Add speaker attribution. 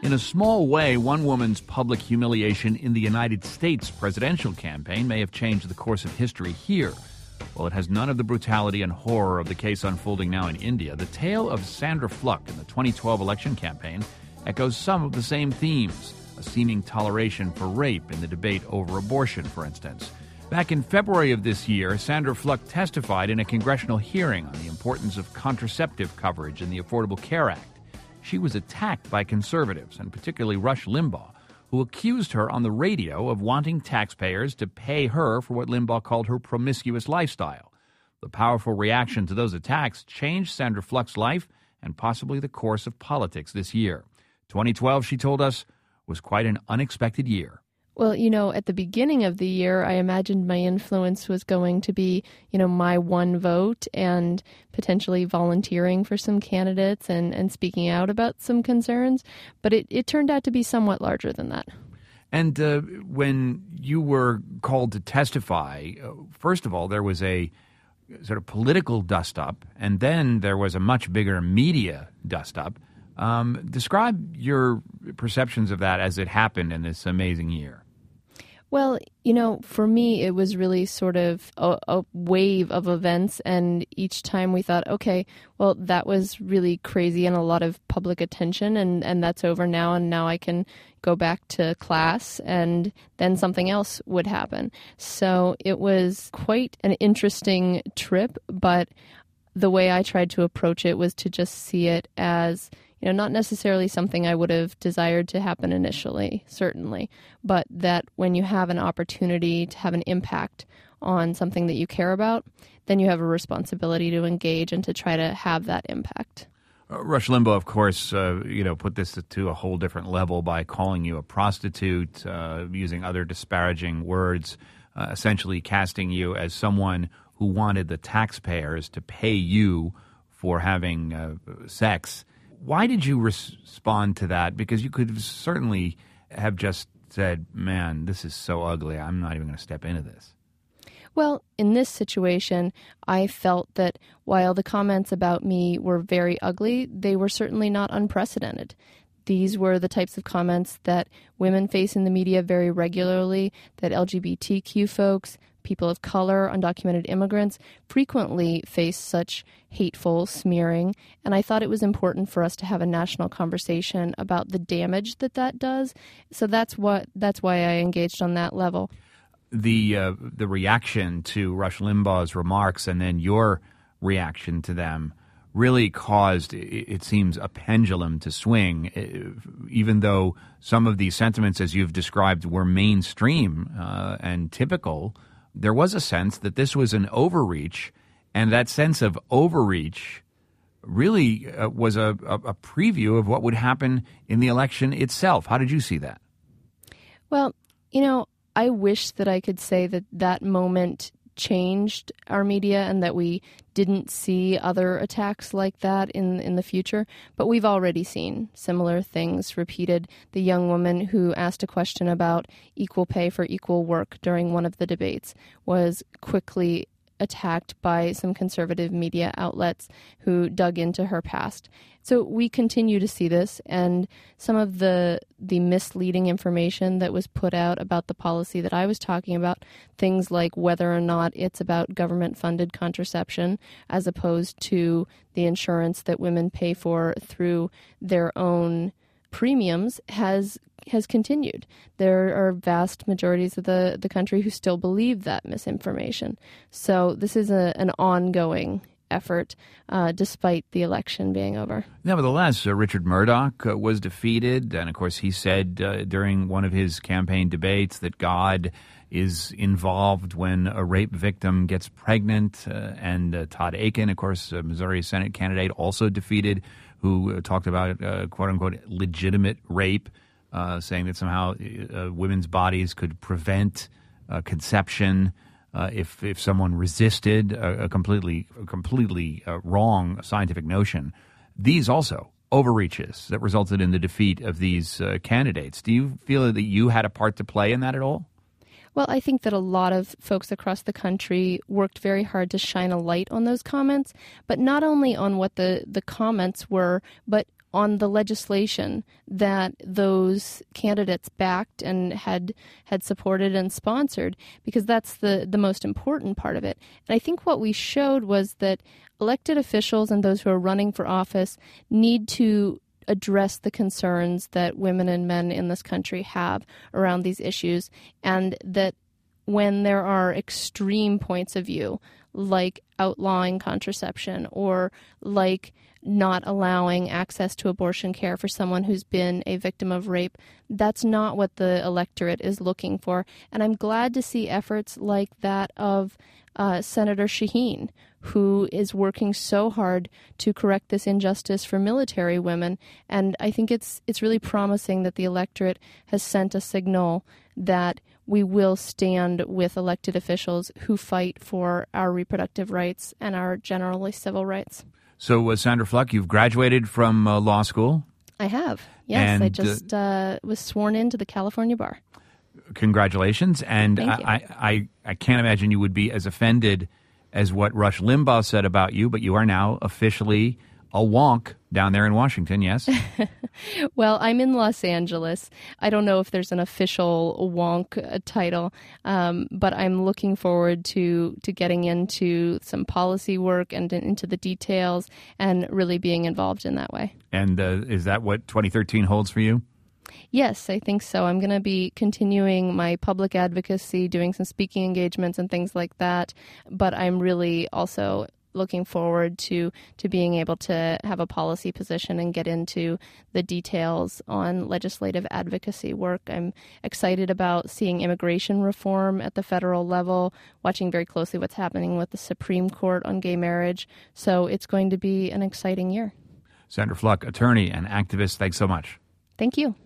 Speaker 1: In a small way, one woman's public humiliation in the United States presidential campaign may have changed the course of history here. While it has none of the brutality and horror of the case unfolding now in India, the tale of Sandra Fluck in the 2012 election campaign echoes some of the same themes, a seeming toleration for rape in the debate over abortion, for instance. Back in February of this year, Sandra Fluck testified in a congressional hearing on the importance of contraceptive coverage in the Affordable Care Act. She was attacked by conservatives, and particularly Rush Limbaugh, who accused her on the radio of wanting taxpayers to pay her for what Limbaugh called her promiscuous lifestyle. The powerful reaction to those attacks changed Sandra Fluck's life and possibly the course of politics this year. 2012, she told us, was quite an unexpected year.
Speaker 2: Well, at the beginning of the year, I imagined my influence was going to be, my one vote and potentially volunteering for some candidates and speaking out about some concerns. But it turned out to be somewhat larger than that.
Speaker 1: And when you were called to testify, first of all, there was a sort of political dust-up, and then there was a much bigger media dust-up. Describe your perceptions of that as it happened in this amazing year.
Speaker 2: Well, for me, it was really sort of a wave of events. And each time we thought, okay, well, that was really crazy and a lot of public attention. And that's over now. And now I can go back to class and then something else would happen. So it was quite an interesting trip. But the way I tried to approach it was to just see it as not necessarily something I would have desired to happen initially, certainly, but that when you have an opportunity to have an impact on something that you care about, then you have a responsibility to engage and to try to have that impact.
Speaker 1: Rush Limbaugh, of course, put this to a whole different level by calling you a prostitute, using other disparaging words, essentially casting you as someone who wanted the taxpayers to pay you for having sex. Why did you respond to that? Because you could certainly have just said, man, this is so ugly, I'm not even going to step into this.
Speaker 2: Well, in this situation, I felt that while the comments about me were very ugly, they were certainly not unprecedented. These were the types of comments that women face in the media very regularly, that LGBTQ folks, people of color, undocumented immigrants frequently face such hateful smearing. And I thought it was important for us to have a national conversation about the damage that does. So that's why I engaged on that level.
Speaker 1: The reaction to Rush Limbaugh's remarks and then your reaction to them really caused, it seems, a pendulum to swing, even though some of these sentiments, as you've described, were mainstream and typical. There was a sense that this was an overreach, and that sense of overreach really was a preview of what would happen in the election itself. How did you see that?
Speaker 2: Well, I wish that I could say that moment changed our media and that we didn't see other attacks like that in the future. But we've already seen similar things repeated. The young woman who asked a question about equal pay for equal work during one of the debates was quickly attacked by some conservative media outlets who dug into her past. So we continue to see this, and some of the misleading information that was put out about the policy that I was talking about, things like whether or not it's about government-funded contraception as opposed to the insurance that women pay for through their own premiums, has continued. There are vast majorities of the country who still believe that misinformation. So this is an ongoing effort, despite the election being over.
Speaker 1: Nevertheless, Richard Murdoch was defeated, and of course he said during one of his campaign debates that God is involved when a rape victim gets pregnant, and Todd Akin, of course, a Missouri Senate candidate, also defeated, who talked about, quote-unquote, legitimate rape, saying that somehow women's bodies could prevent conception if someone resisted a completely wrong scientific notion. These also overreaches that resulted in the defeat of these candidates. Do you feel that you had a part to play in that at all?
Speaker 2: Well, I think that a lot of folks across the country worked very hard to shine a light on those comments, but not only on what the comments were, but on the legislation that those candidates backed and had supported and sponsored, because that's the most important part of it. And I think what we showed was that elected officials and those who are running for office need to address the concerns that women and men in this country have around these issues, and that when there are extreme points of view, like outlawing contraception or like not allowing access to abortion care for someone who's been a victim of rape, that's not what the electorate is looking for. And I'm glad to see efforts like that of Senator Shaheen, who is working so hard to correct this injustice for military women. And I think it's really promising that the electorate has sent a signal that we will stand with elected officials who fight for our reproductive rights and our generally civil rights.
Speaker 1: So, Sandra Fluck, you've graduated from law school?
Speaker 2: I have, yes.
Speaker 1: And,
Speaker 2: I just was sworn into the California bar.
Speaker 1: Congratulations. And
Speaker 2: Thank you.
Speaker 1: I can't imagine you would be as offended as what Rush Limbaugh said about you, but you are now officially a wonk down there in Washington, yes?
Speaker 2: Well, I'm in Los Angeles. I don't know if there's an official wonk title, but I'm looking forward to getting into some policy work and into the details and really being involved in that way.
Speaker 1: And is that what 2013 holds for you?
Speaker 2: Yes, I think so. I'm going to be continuing my public advocacy, doing some speaking engagements and things like that, but I'm really also looking forward to being able to have a policy position and get into the details on legislative advocacy work. I'm excited about seeing immigration reform at the federal level, watching very closely what's happening with the Supreme Court on gay marriage. So it's going to be an exciting year.
Speaker 1: Sandra Fluck, attorney and activist, thanks so much.
Speaker 2: Thank you.